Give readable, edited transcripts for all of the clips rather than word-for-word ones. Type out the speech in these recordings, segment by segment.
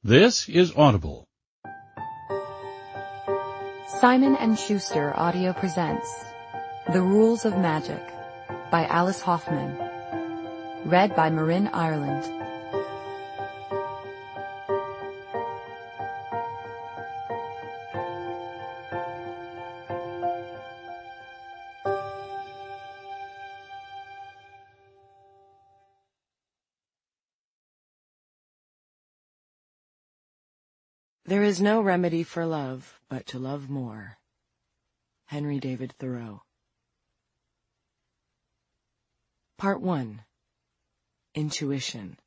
This is Audible. Simon & Schuster Audio presents The Rules of Magic by Alice Hoffman. Read by Marin Ireland. There is no remedy for love but to love more. Henry David Thoreau. Part 1. Intuition.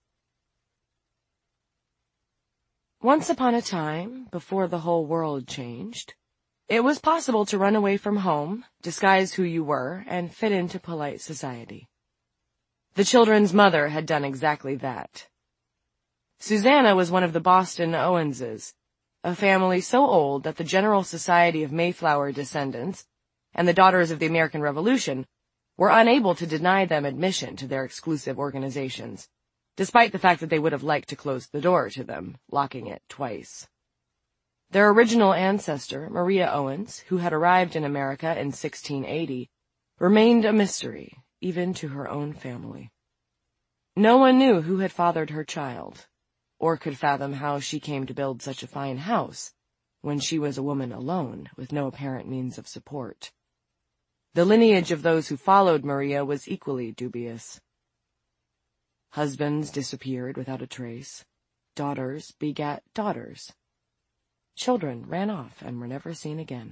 Once upon a time, before the whole world changed, it was possible to run away from home, disguise who you were, and fit into polite society. The children's mother had done exactly that. Susanna was one of the Boston Owenses, a family so old that the General Society of Mayflower descendants and the Daughters of the American Revolution were unable to deny them admission to their exclusive organizations, despite the fact that they would have liked to close the door to them, locking it twice. Their original ancestor, Maria Owens, who had arrived in America in 1680, remained a mystery, even to her own family. No one knew who had fathered her child, or could fathom how she came to build such a fine house when she was a woman alone, with no apparent means of support. The lineage of those who followed Maria was equally dubious. Husbands disappeared without a trace. Daughters begat daughters. Children ran off and were never seen again.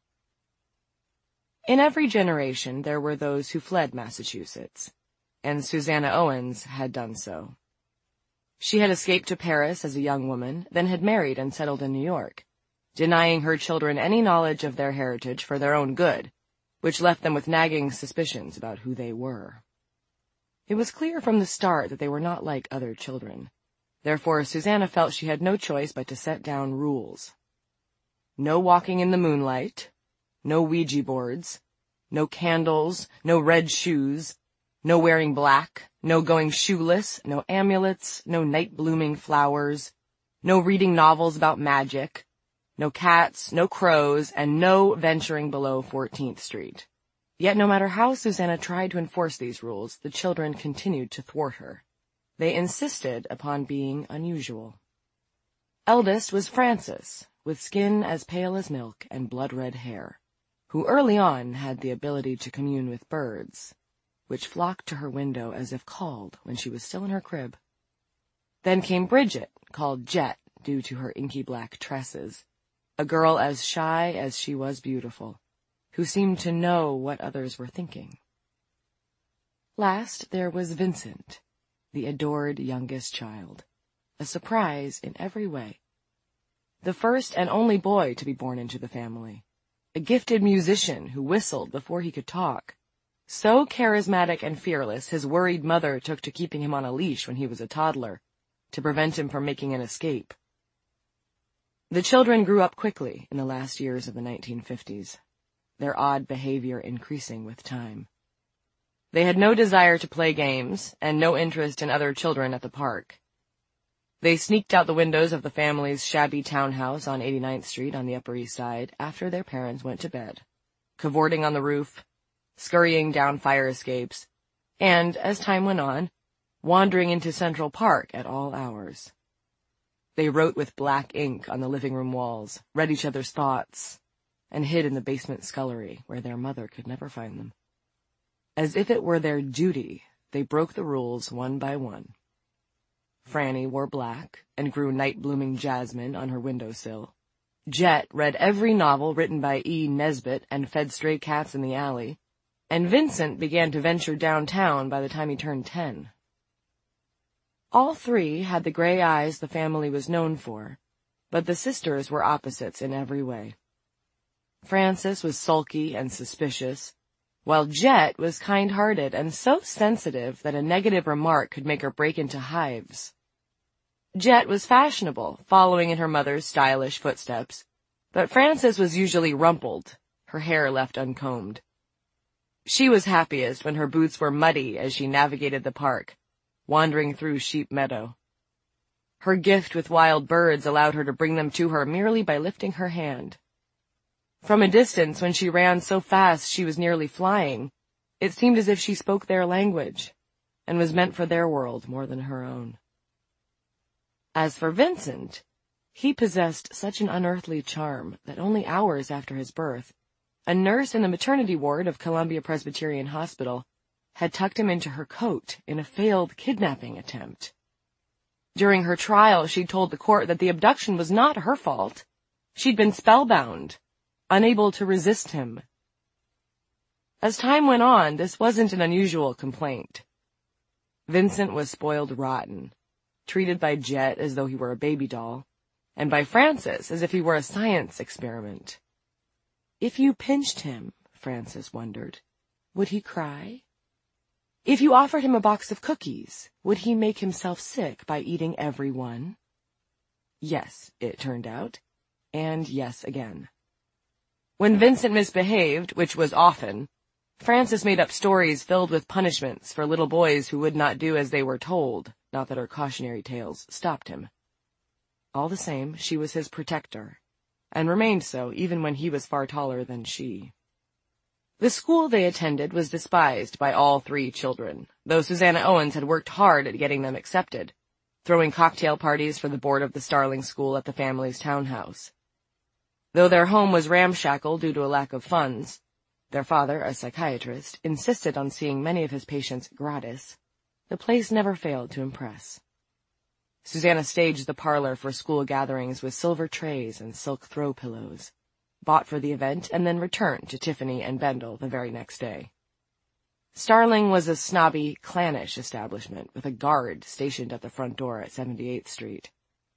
In every generation there were those who fled Massachusetts, and Susanna Owens had done so. She had escaped to Paris as a young woman, then had married and settled in New York, denying her children any knowledge of their heritage for their own good, which left them with nagging suspicions about who they were. It was clear from the start that they were not like other children. Therefore, Susanna felt she had no choice but to set down rules. No walking in the moonlight, no Ouija boards, no candles, no red shoes, no wearing black, no going shoeless, no amulets, no night-blooming flowers, no reading novels about magic, no cats, no crows, and no venturing below 14th Street. Yet no matter how Susanna tried to enforce these rules, the children continued to thwart her. They insisted upon being unusual. Eldest was Frances, with skin as pale as milk and blood-red hair, who early on had the ability to commune with birds, which flocked to her window as if called when she was still in her crib. Then came Bridget, called Jet due to her inky black tresses, a girl as shy as she was beautiful, who seemed to know what others were thinking. Last there was Vincent, the adored youngest child, a surprise in every way. The first and only boy to be born into the family, a gifted musician who whistled before he could talk, so charismatic and fearless his worried mother took to keeping him on a leash when he was a toddler, to prevent him from making an escape. The children grew up quickly in the last years of the 1950s, their odd behavior increasing with time. They had no desire to play games, and no interest in other children at the park. They sneaked out the windows of the family's shabby townhouse on 89th Street on the Upper East Side after their parents went to bed, cavorting on the roof, scurrying down fire escapes, and, as time went on, wandering into Central Park at all hours. They wrote with black ink on the living room walls, read each other's thoughts, and hid in the basement scullery where their mother could never find them. As if it were their duty, they broke the rules one by one. Franny wore black and grew night-blooming jasmine on her windowsill. Jet read every novel written by E. Nesbit and fed stray cats in the alley, and Vincent began to venture downtown by the time he turned 10. All three had the gray eyes the family was known for, but the sisters were opposites in every way. Frances was sulky and suspicious, while Jet was kind-hearted and so sensitive that a negative remark could make her break into hives. Jet was fashionable, following in her mother's stylish footsteps, but Frances was usually rumpled, her hair left uncombed. She was happiest when her boots were muddy as she navigated the park, wandering through Sheep Meadow. Her gift with wild birds allowed her to bring them to her merely by lifting her hand. From a distance, when she ran so fast she was nearly flying, it seemed as if she spoke their language, and was meant for their world more than her own. As for Vincent, he possessed such an unearthly charm that only hours after his birth, a nurse in the maternity ward of Columbia Presbyterian Hospital had tucked him into her coat in a failed kidnapping attempt. During her trial, she told the court that the abduction was not her fault. She'd been spellbound, unable to resist him. As time went on, this wasn't an unusual complaint. Vincent was spoiled rotten, treated by Jet as though he were a baby doll, and by Frances as if he were a science experiment. If you pinched him, Frances wondered, would he cry? If you offered him a box of cookies, would he make himself sick by eating every one? Yes, it turned out, and yes again. When Vincent misbehaved, which was often, Frances made up stories filled with punishments for little boys who would not do as they were told, not that her cautionary tales stopped him. All the same, she was his protector, and remained so even when he was far taller than she. The school they attended was despised by all three children, though Susanna Owens had worked hard at getting them accepted, throwing cocktail parties for the board of the Starling School at the family's townhouse. Though their home was ramshackle due to a lack of funds, their father, a psychiatrist, insisted on seeing many of his patients gratis. The place never failed to impress. Susanna staged the parlor for school gatherings with silver trays and silk throw pillows, bought for the event and then returned to Tiffany and Bendel the very next day. Starling was a snobby, clannish establishment with a guard stationed at the front door at 78th Street.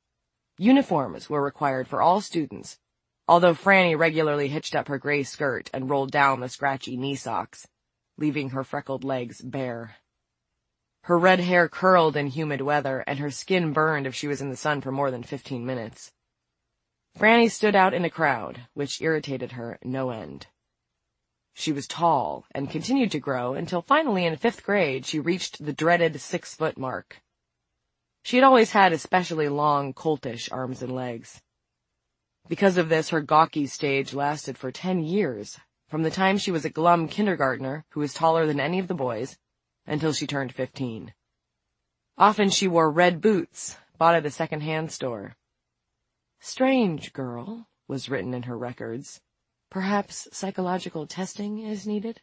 Uniforms were required for all students, although Franny regularly hitched up her gray skirt and rolled down the scratchy knee socks, leaving her freckled legs bare. Her red hair curled in humid weather, and her skin burned if she was in the sun for more than 15 minutes. Franny stood out in a crowd, which irritated her no end. She was tall and continued to grow until finally in 5th grade she reached the dreaded 6-foot mark. She had always had especially long, coltish arms and legs. Because of this, her gawky stage lasted for 10 years, from the time she was a glum kindergartner who was taller than any of the boys, until she turned 15. Often she wore red boots, bought at a second-hand store. "Strange girl," was written in her records. Perhaps psychological testing is needed?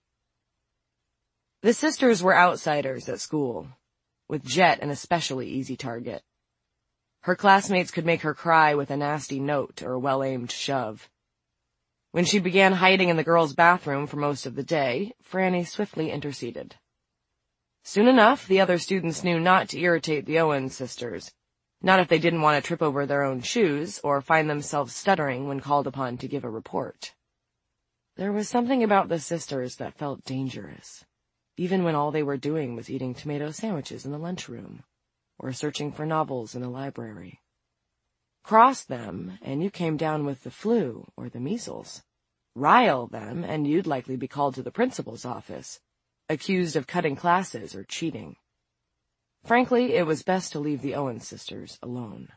The sisters were outsiders at school, with Jet an especially easy target. Her classmates could make her cry with a nasty note or a well-aimed shove. When she began hiding in the girls' bathroom for most of the day, Franny swiftly interceded. Soon enough, the other students knew not to irritate the Owens sisters, not if they didn't want to trip over their own shoes or find themselves stuttering when called upon to give a report. There was something about the sisters that felt dangerous, even when all they were doing was eating tomato sandwiches in the lunchroom or searching for novels in the library. Cross them, and you came down with the flu or the measles. Rile them, and you'd likely be called to the principal's office, accused of cutting classes or cheating. Frankly, it was best to leave the Owens sisters alone.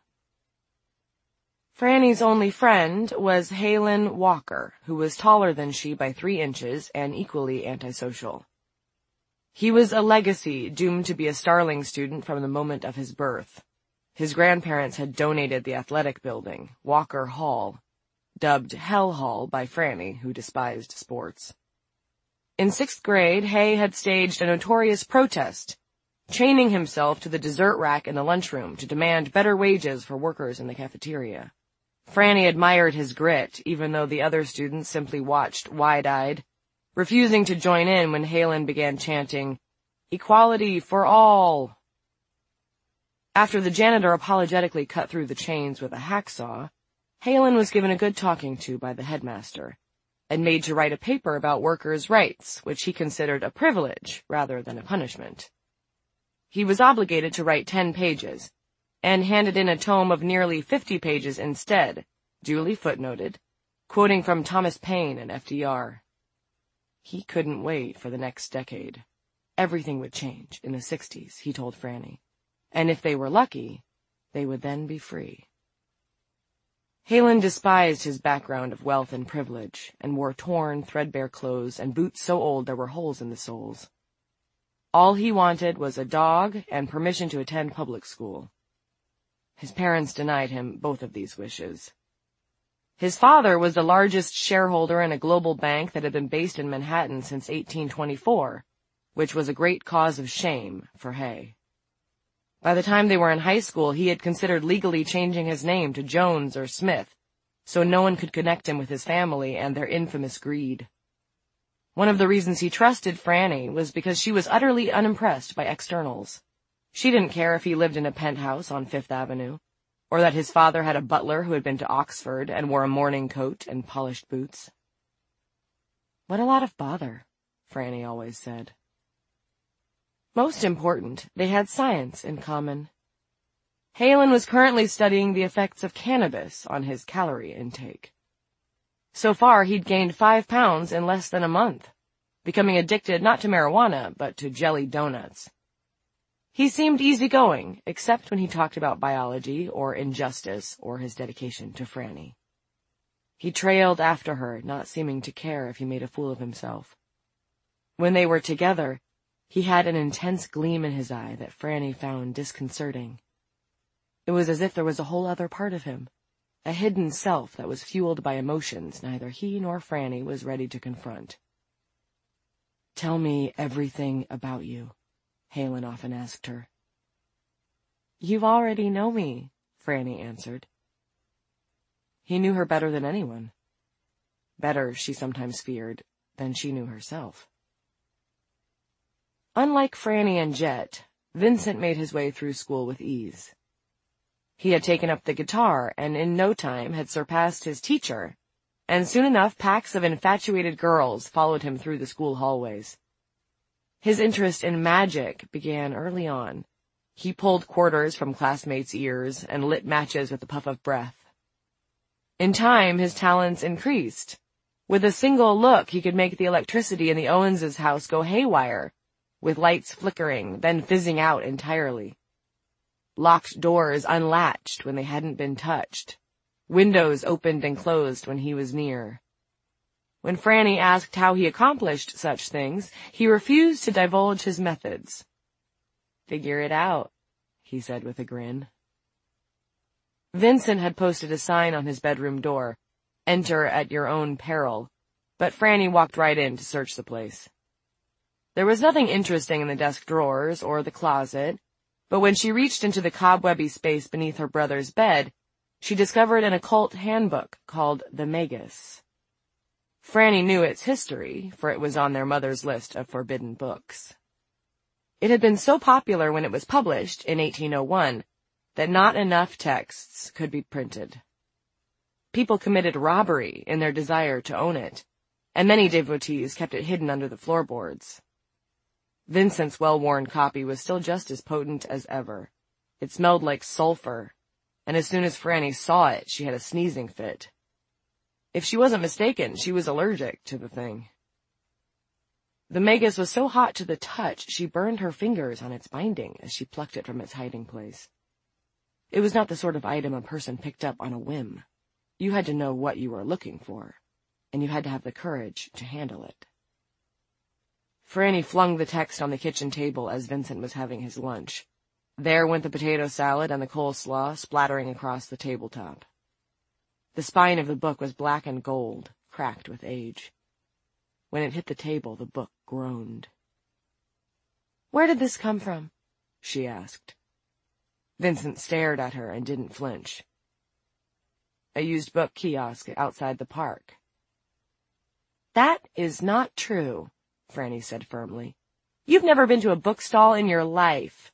Franny's only friend was Halen Walker, who was taller than she by 3 inches and equally antisocial. He was a legacy doomed to be a Starling student from the moment of his birth. His grandparents had donated the athletic building, Walker Hall, dubbed Hell Hall by Franny, who despised sports. In 6th grade, Hay had staged a notorious protest, chaining himself to the dessert rack in the lunchroom to demand better wages for workers in the cafeteria. Franny admired his grit, even though the other students simply watched wide-eyed, refusing to join in when Halen began chanting, "Equality for all." After the janitor apologetically cut through the chains with a hacksaw, Halen was given a good talking to by the headmaster, and made to write a paper about workers' rights, which he considered a privilege rather than a punishment. He was obligated to write 10 pages, and handed in a tome of nearly 50 pages instead, duly footnoted, quoting from Thomas Paine and FDR. He couldn't wait for the next decade. Everything would change in the 60s, he told Franny, and if they were lucky, They would then be free. Halen despised his background of wealth and privilege, and wore torn, threadbare clothes and boots so old there were holes in the soles. All he wanted was a dog and permission to attend public school. His parents denied him both of these wishes. His father was the largest shareholder in a global bank that had been based in Manhattan since 1824, which was a great cause of shame for Hay. By the time they were in high school, he had considered legally changing his name to Jones or Smith, so no one could connect him with his family and their infamous greed. One of the reasons he trusted Franny was because she was utterly unimpressed by externals. She didn't care if he lived in a penthouse on Fifth Avenue, or that his father had a butler who had been to Oxford and wore a morning coat and polished boots. "What a lot of bother," Franny always said. Most important, they had science in common. Halen was currently studying the effects of cannabis on his calorie intake. So far, he'd gained 5 pounds in less than a month, becoming addicted not to marijuana, but to jelly donuts. He seemed easygoing, except when he talked about biology or injustice or his dedication to Franny. He trailed after her, not seeming to care if he made a fool of himself. When they were together, he had an intense gleam in his eye that Franny found disconcerting. It was as if there was a whole other part of him, a hidden self that was fueled by emotions neither he nor Franny was ready to confront. "Tell me everything about you," Halen often asked her. "You already know me," Franny answered. He knew her better than anyone. Better, she sometimes feared, than she knew herself. Unlike Franny and Jet, Vincent made his way through school with ease. He had taken up the guitar and in no time had surpassed his teacher, and soon enough packs of infatuated girls followed him through the school hallways. His interest in magic began early on. He pulled quarters from classmates' ears and lit matches with a puff of breath. In time, his talents increased. With a single look, he could make the electricity in the Owens' house go haywire, with lights flickering, then fizzing out entirely. Locked doors unlatched when they hadn't been touched. Windows opened and closed when he was near. When Franny asked how he accomplished such things, he refused to divulge his methods. "Figure it out," he said with a grin. Vincent had posted a sign on his bedroom door, "Enter at your own peril," but Franny walked right in to search the place. There was nothing interesting in the desk drawers or the closet, but when she reached into the cobwebby space beneath her brother's bed, she discovered an occult handbook called the Magus. Franny knew its history, for it was on their mother's list of forbidden books. It had been so popular when it was published in 1801 that not enough texts could be printed. People committed robbery in their desire to own it, and many devotees kept it hidden under the floorboards. Vincent's well-worn copy was still just as potent as ever. It smelled like sulfur, and as soon as Franny saw it, she had a sneezing fit. If she wasn't mistaken, she was allergic to the thing. The Magus was so hot to the touch, she burned her fingers on its binding as she plucked it from its hiding place. It was not the sort of item a person picked up on a whim. You had to know what you were looking for, and you had to have the courage to handle it. Franny flung the text on the kitchen table as Vincent was having his lunch. There went the potato salad and the coleslaw splattering across the tabletop. The spine of the book was black and gold, cracked with age. When it hit the table, the book groaned. "Where did this come from?" she asked. Vincent stared at her and didn't flinch. "A used book kiosk outside the park." "That is not true," Franny said firmly. "You've never been to a bookstall in your life."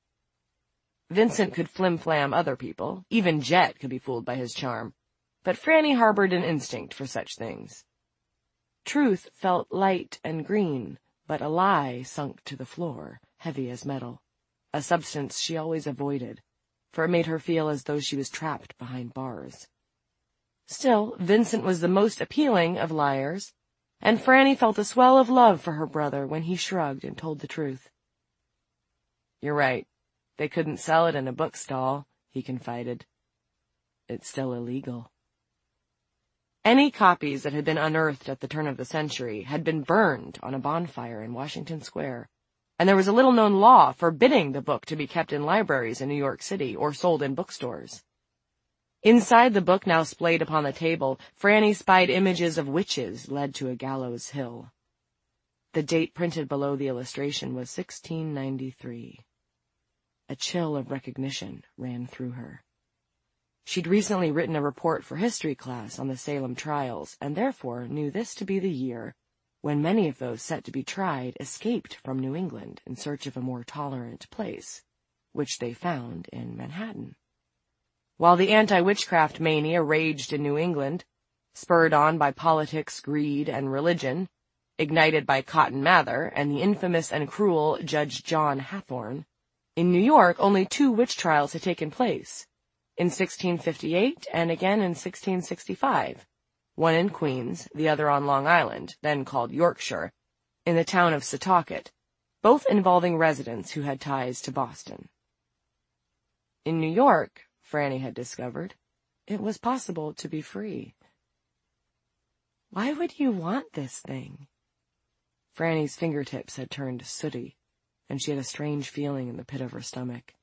Vincent could flim-flam other people. Even Jet could be fooled by his charm. But Franny harbored an instinct for such things. Truth felt light and green, but a lie sunk to the floor, heavy as metal, a substance she always avoided, for it made her feel as though she was trapped behind bars. Still, Vincent was the most appealing of liars, and Franny felt a swell of love for her brother when he shrugged and told the truth. "You're right. They couldn't sell it in a bookstall," he confided. It's still illegal. Any copies that had been unearthed at the turn of the century had been burned on a bonfire in Washington Square, and there was a little-known law forbidding the book to be kept in libraries in New York City or sold in bookstores. Inside the book now splayed upon the table, Franny spied images of witches led to a gallows hill. The date printed below the illustration was 1693. A chill of recognition ran through her. She'd recently written a report for history class on the Salem trials, and therefore knew this to be the year when many of those set to be tried escaped from New England in search of a more tolerant place, which they found in Manhattan. While the anti-witchcraft mania raged in New England, spurred on by politics, greed, and religion, ignited by Cotton Mather and the infamous and cruel Judge John Hathorne, in New York only 2 witch trials had taken place, in 1658 and again in 1665, one in Queens, the other on Long Island, then called Yorkshire, in the town of Setauket, both involving residents who had ties to Boston. In New York, Franny had discovered, it was possible to be free. Why would you want this thing? Franny's fingertips had turned sooty, and she had a strange feeling in the pit of her stomach.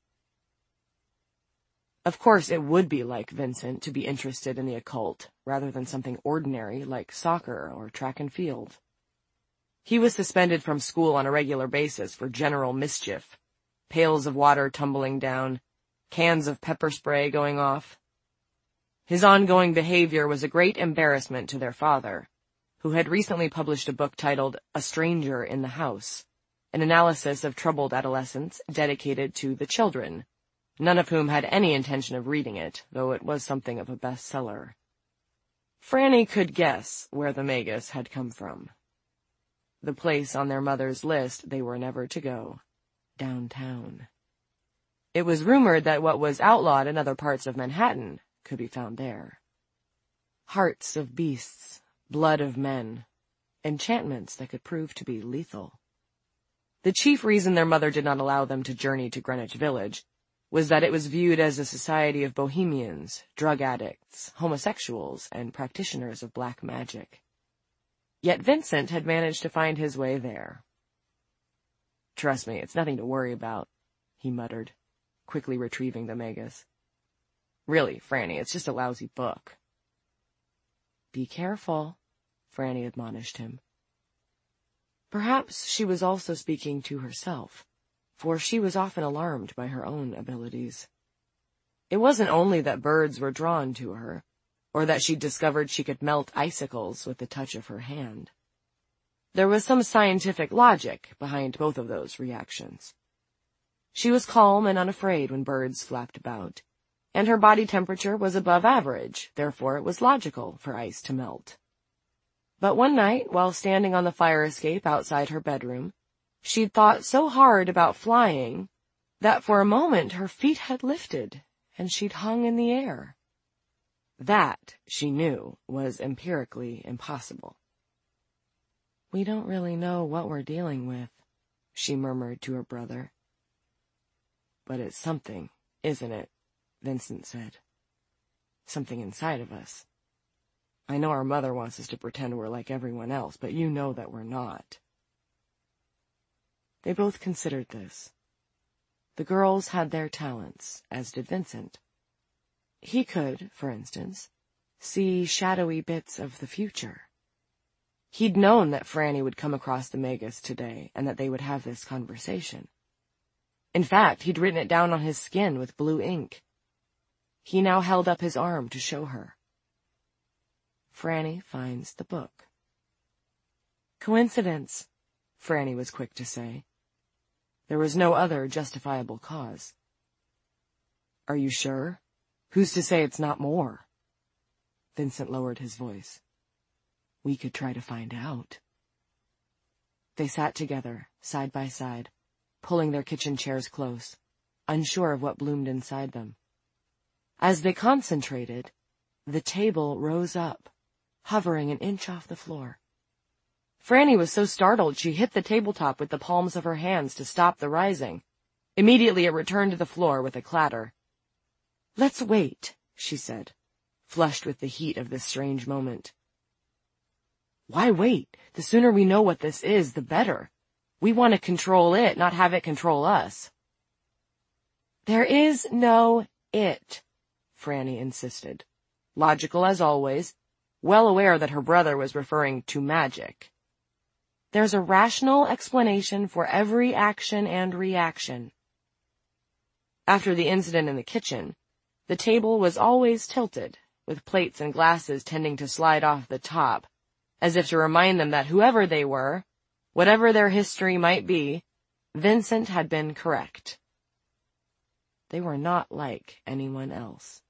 Of course, it would be like Vincent to be interested in the occult, rather than something ordinary like soccer or track and field. He was suspended from school on a regular basis for general mischief, pails of water tumbling down, cans of pepper spray going off. His ongoing behavior was a great embarrassment to their father, who had recently published a book titled A Stranger in the House, an analysis of troubled adolescents dedicated to the children, none of whom had any intention of reading it, though it was something of a bestseller. Franny could guess where the Magus had come from. The place on their mother's list they were never to go, downtown. It was rumored that what was outlawed in other parts of Manhattan could be found there. Hearts of beasts, blood of men, enchantments that could prove to be lethal. The chief reason their mother did not allow them to journey to Greenwich Village was that it was viewed as a society of bohemians, drug addicts, homosexuals, and practitioners of black magic. Yet Vincent had managed to find his way there. "Trust me, it's nothing to worry about," he muttered, quickly retrieving the Magus. "Really, Franny, it's just a lousy book." "Be careful," Franny admonished him. Perhaps she was also speaking to herself, for she was often alarmed by her own abilities. It wasn't only that birds were drawn to her, or that she discovered she could melt icicles with the touch of her hand. There was some scientific logic behind both of those reactions. She was calm and unafraid when birds flapped about, and her body temperature was above average, therefore it was logical for ice to melt. But one night, while standing on the fire escape outside her bedroom, she'd thought so hard about flying that for a moment her feet had lifted and she'd hung in the air. That, she knew, was empirically impossible. "We don't really know what we're dealing with," she murmured to her brother. "But it's something, isn't it?" Vincent said. "Something inside of us. I know our mother wants us to pretend we're like everyone else, but you know that we're not." They both considered this. The girls had their talents, as did Vincent. He could, for instance, see shadowy bits of the future. He'd known that Franny would come across the Magus today, and that they would have this conversation. In fact, he'd written it down on his skin with blue ink. He now held up his arm to show her. Franny finds the book. "Coincidence," Franny was quick to say. There was no other justifiable cause. "Are you sure? Who's to say it's not more?" Vincent lowered his voice. "We could try to find out." They sat together, side by side, pulling their kitchen chairs close, unsure of what bloomed inside them. As they concentrated, the table rose up, hovering an inch off the floor. Franny was so startled she hit the tabletop with the palms of her hands to stop the rising. Immediately it returned to the floor with a clatter. "Let's wait," she said, flushed with the heat of this strange moment. "Why wait? The sooner we know what this is, the better. We want to control it, not have it control us." "There is no it," Franny insisted, logical as always, well aware that her brother was referring to magic. "There's a rational explanation for every action and reaction." After the incident in the kitchen, the table was always tilted, with plates and glasses tending to slide off the top, as if to remind them that whoever they were, whatever their history might be, Vincent had been correct. They were not like anyone else.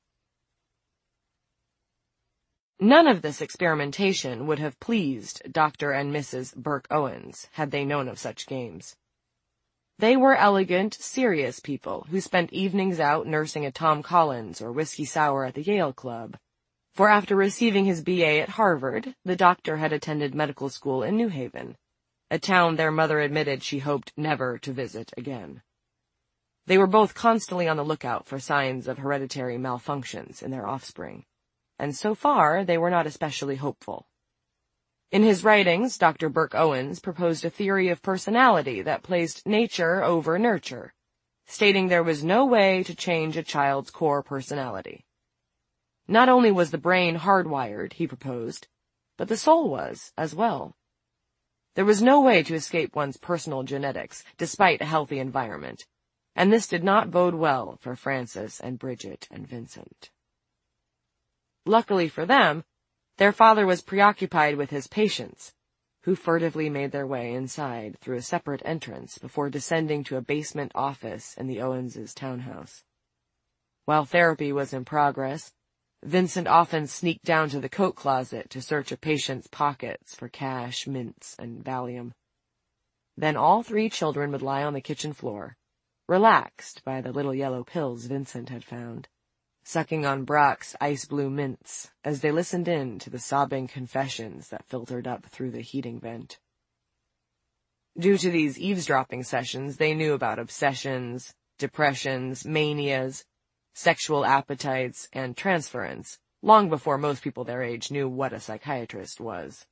None of this experimentation would have pleased Dr. and Mrs. Burke-Owens had they known of such games. They were elegant, serious people who spent evenings out nursing a Tom Collins or whiskey sour at the Yale Club, for after receiving his B.A. at Harvard, the doctor had attended medical school in New Haven, a town their mother admitted she hoped never to visit again. They were both constantly on the lookout for signs of hereditary malfunctions in their offspring, and so far they were not especially hopeful. In his writings, Dr. Burke-Owens proposed a theory of personality that placed nature over nurture, stating there was no way to change a child's core personality. Not only was the brain hardwired, he proposed, but the soul was as well. There was no way to escape one's personal genetics, despite a healthy environment, and this did not bode well for Frances and Bridget and Vincent. Luckily for them, their father was preoccupied with his patients, who furtively made their way inside through a separate entrance before descending to a basement office in the Owens' townhouse. While therapy was in progress, Vincent often sneaked down to the coat closet to search a patient's pockets for cash, mints, and Valium. Then all three children would lie on the kitchen floor, relaxed by the little yellow pills Vincent had found, sucking on Brock's ice blue mints as they listened in to the sobbing confessions that filtered up through the heating vent. Due to these eavesdropping sessions, they knew about obsessions, depressions, manias, sexual appetites, and transference, long before most people their age knew what a psychiatrist was.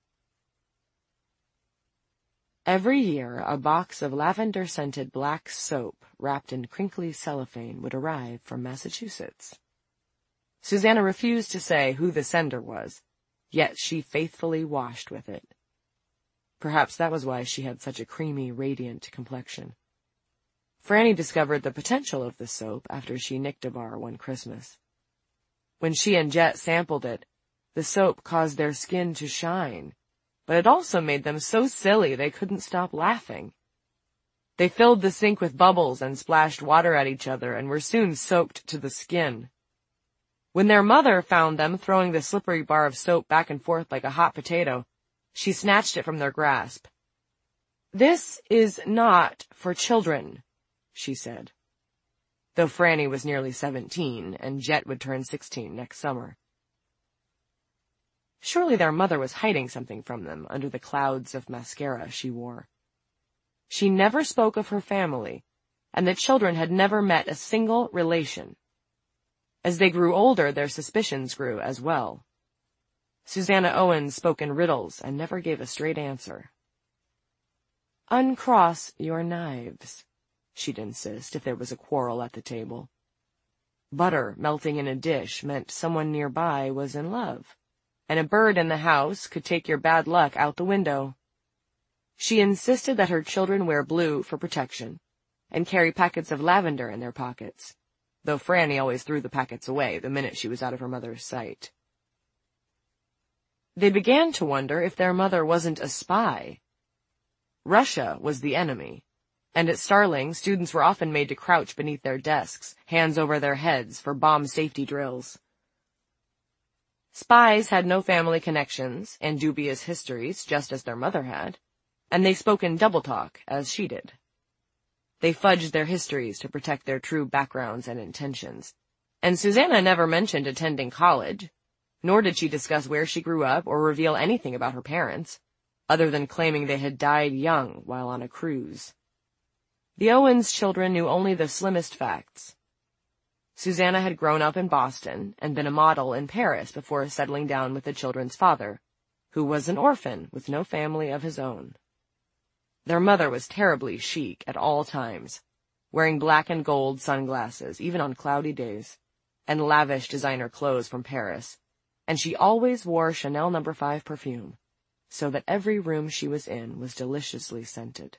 Every year, a box of lavender-scented black soap wrapped in crinkly cellophane would arrive from Massachusetts. Susanna refused to say who the sender was, yet she faithfully washed with it. Perhaps that was why she had such a creamy, radiant complexion. Franny discovered the potential of the soap after she nicked a bar one Christmas. When she and Jet sampled it, the soap caused their skin to shine, but it also made them so silly they couldn't stop laughing. They filled the sink with bubbles and splashed water at each other and were soon soaked to the skin. When their mother found them throwing the slippery bar of soap back and forth like a hot potato, she snatched it from their grasp. "This is not for children," she said, though Franny was nearly 17 and Jet would turn 16 next summer. Surely their mother was hiding something from them under the clouds of mascara she wore. She never spoke of her family, and the children had never met a single relation. As they grew older, their suspicions grew as well. Susanna Owens spoke in riddles and never gave a straight answer. "Uncross your knives," she'd insist if there was a quarrel at the table. Butter melting in a dish meant someone nearby was in love, and a bird in the house could take your bad luck out the window. She insisted that her children wear blue for protection, and carry packets of lavender in their pockets, though Franny always threw the packets away the minute she was out of her mother's sight. They began to wonder if their mother wasn't a spy. Russia was the enemy, and at Starling, students were often made to crouch beneath their desks, hands over their heads, for bomb safety drills. Spies had no family connections and dubious histories, just as their mother had, and they spoke in double talk, as she did. They fudged their histories to protect their true backgrounds and intentions, and Susanna never mentioned attending college, nor did she discuss where she grew up or reveal anything about her parents, other than claiming they had died young while on a cruise. The Owens children knew only the slimmest facts. Susanna had grown up in Boston and been a model in Paris before settling down with the children's father, who was an orphan with no family of his own. Their mother was terribly chic at all times, wearing black and gold sunglasses, even on cloudy days, and lavish designer clothes from Paris, and she always wore Chanel No. 5 perfume, so that every room she was in was deliciously scented.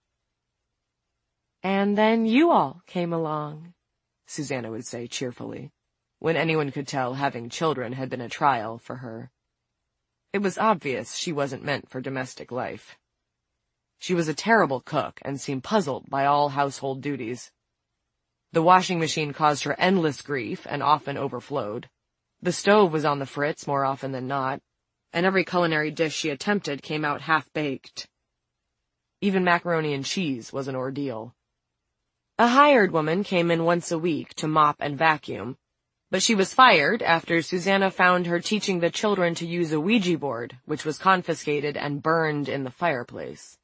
"And then you all came along," Susanna would say cheerfully, when anyone could tell having children had been a trial for her. It was obvious she wasn't meant for domestic life. She was a terrible cook and seemed puzzled by all household duties. The washing machine caused her endless grief and often overflowed. The stove was on the fritz more often than not, and every culinary dish she attempted came out half-baked. Even macaroni and cheese was an ordeal. A hired woman came in once a week to mop and vacuum, but she was fired after Susanna found her teaching the children to use a Ouija board, which was confiscated and burned in the fireplace.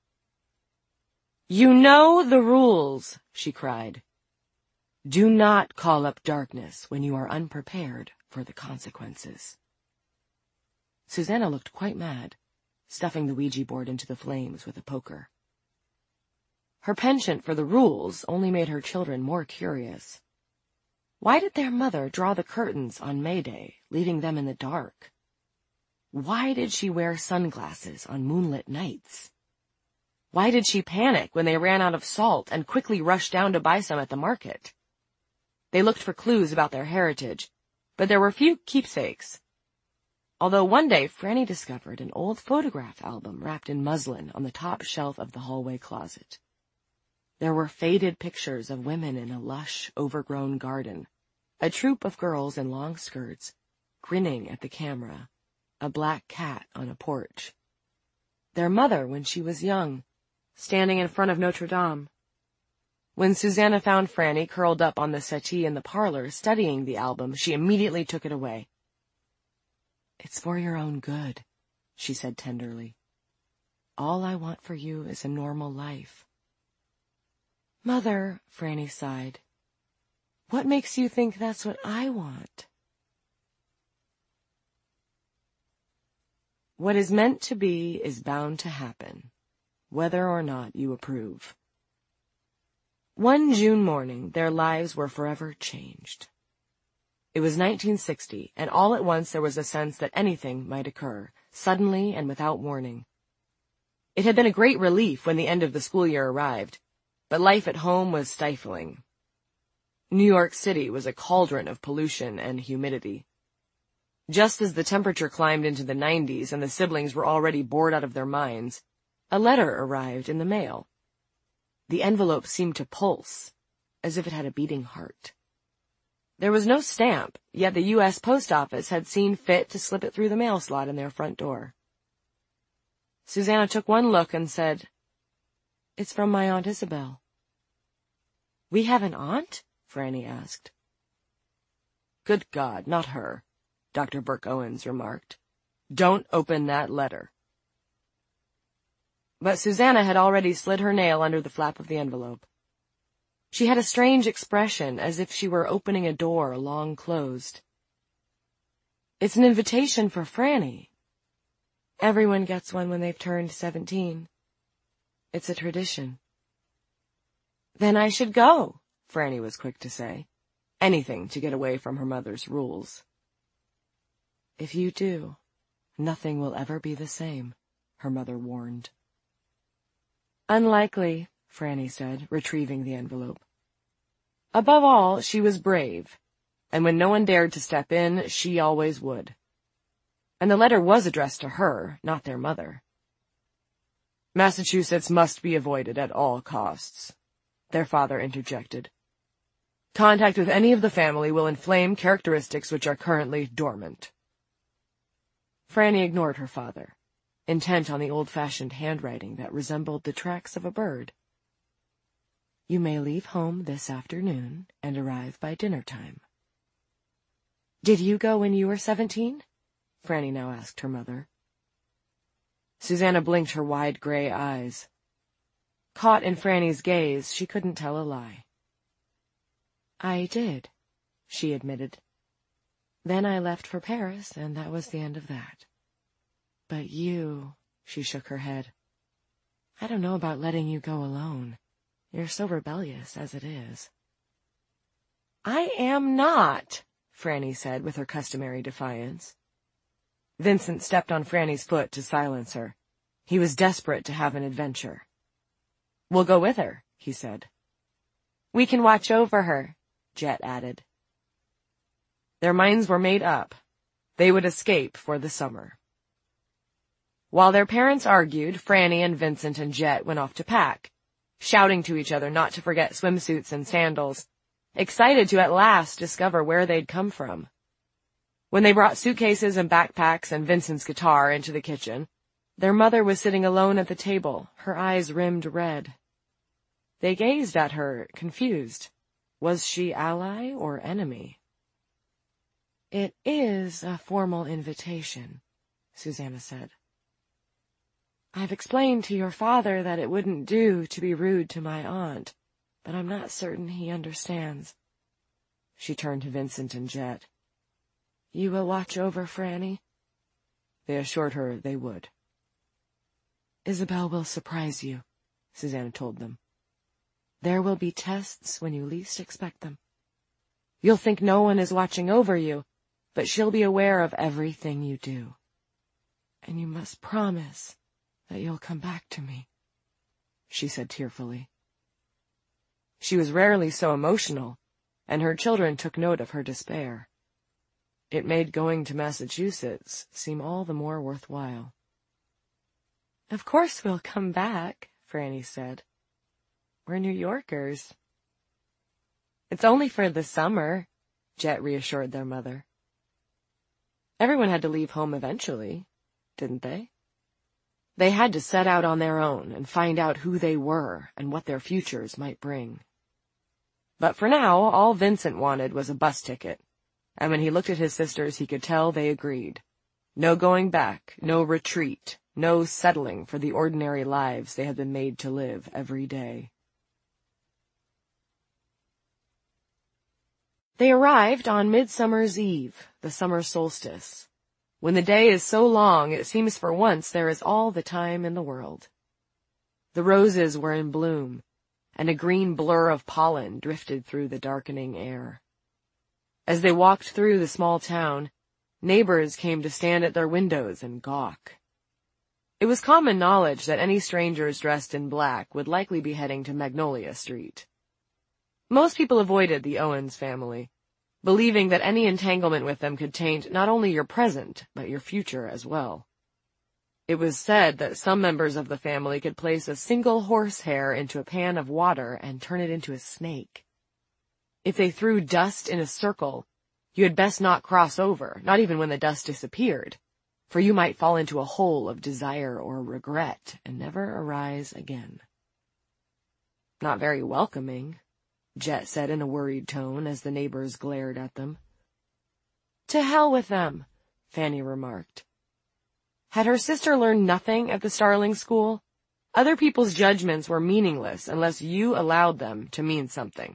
"You know the rules," she cried. "Do not call up darkness when you are unprepared for the consequences." Susanna looked quite mad, stuffing the Ouija board into the flames with a poker. Her penchant for the rules only made her children more curious. Why did their mother draw the curtains on May Day, leaving them in the dark? Why did she wear sunglasses on moonlit nights? Why did she panic when they ran out of salt and quickly rush down to buy some at the market? They looked for clues about their heritage, but there were few keepsakes. Although one day Franny discovered an old photograph album wrapped in muslin on the top shelf of the hallway closet. There were faded pictures of women in a lush, overgrown garden, a troop of girls in long skirts, grinning at the camera, a black cat on a porch. Their mother when she was young, standing in front of Notre Dame. When Susanna found Franny curled up on the settee in the parlor studying the album, she immediately took it away. "It's for your own good," she said tenderly. "All I want for you is a normal life." "Mother," Franny sighed, "what makes you think that's what I want?" What is meant to be is bound to happen, whether or not you approve. One June morning, their lives were forever changed. It was 1960, and all at once there was a sense that anything might occur, suddenly and without warning. It had been a great relief when the end of the school year arrived, but life at home was stifling. New York City was a cauldron of pollution and humidity. Just as the temperature climbed into the 90s and the siblings were already bored out of their minds, a letter arrived in the mail. The envelope seemed to pulse, as if it had a beating heart. There was no stamp, yet the U.S. Post Office had seen fit to slip it through the mail slot in their front door. Susanna took one look and said, "It's from my Aunt Isabel." "We have an aunt?" Franny asked. "Good God, not her," Dr. Burke Owens remarked. "Don't open that letter." But Susanna had already slid her nail under the flap of the envelope. She had a strange expression, as if she were opening a door long closed. "It's an invitation for Franny. Everyone gets one when they've turned 17. It's a tradition." "Then I should go," Franny was quick to say, anything to get away from her mother's rules. "If you do, nothing will ever be the same," her mother warned. "Unlikely," Franny said, retrieving the envelope. Above all, she was brave, and when no one dared to step in, she always would. And the letter was addressed to her, not their mother. "Massachusetts must be avoided at all costs," their father interjected. "Contact with any of the family will inflame characteristics which are currently dormant." Franny ignored her father, intent on the old-fashioned handwriting that resembled the tracks of a bird. "You may leave home this afternoon and arrive by dinner time." "Did you go when you were 17? Franny now asked her mother. Susanna blinked her wide gray eyes. Caught in Franny's gaze, she couldn't tell a lie. "I did," she admitted. Then I left for Paris, and that was the end of that. But you, she shook her head. I don't know about letting you go alone. You're so rebellious as it is. I am not, Franny said with her customary defiance. Vincent stepped on Franny's foot to silence her. He was desperate to have an adventure. We'll go with her, he said. We can watch over her, Jet added. Their minds were made up. They would escape for the summer. While their parents argued, Franny and Vincent and Jet went off to pack, shouting to each other not to forget swimsuits and sandals, excited to at last discover where they'd come from. When they brought suitcases and backpacks and Vincent's guitar into the kitchen, their mother was sitting alone at the table, her eyes rimmed red. They gazed at her, confused. Was she ally or enemy? It is a formal invitation, Susanna said. I've explained to your father that it wouldn't do to be rude to my aunt, but I'm not certain he understands. She turned to Vincent and Jet. You will watch over Franny? They assured her they would. Isabel will surprise you, Susanna told them. There will be tests when you least expect them. You'll think no one is watching over you, but she'll be aware of everything you do. And you must promise that you'll come back to me, she said tearfully. She was rarely so emotional, and her children took note of her despair. It made going to Massachusetts seem all the more worthwhile. Of course we'll come back, Franny said. We're New Yorkers. It's only for the summer, Jet reassured their mother. Everyone had to leave home eventually, didn't they? They had to set out on their own and find out who they were and what their futures might bring. But for now, all Vincent wanted was a bus ticket, and when he looked at his sisters, he could tell they agreed. No going back, no retreat, no settling for the ordinary lives they had been made to live every day. They arrived on Midsummer's Eve, the summer solstice. When the day is so long, it seems for once there is all the time in the world. The roses were in bloom, and a green blur of pollen drifted through the darkening air. As they walked through the small town, neighbors came to stand at their windows and gawk. It was common knowledge that any strangers dressed in black would likely be heading to Magnolia Street. Most people avoided the Owens family, believing that any entanglement with them could taint not only your present, but your future as well. It was said that some members of the family could place a single horsehair into a pan of water and turn it into a snake. If they threw dust in a circle, you had best not cross over, not even when the dust disappeared, for you might fall into a hole of desire or regret and never arise again. Not very welcoming, Jet said in a worried tone as the neighbors glared at them. To hell with them, Fanny remarked. Had her sister learned nothing at the Starling school? Other people's judgments were meaningless unless you allowed them to mean something.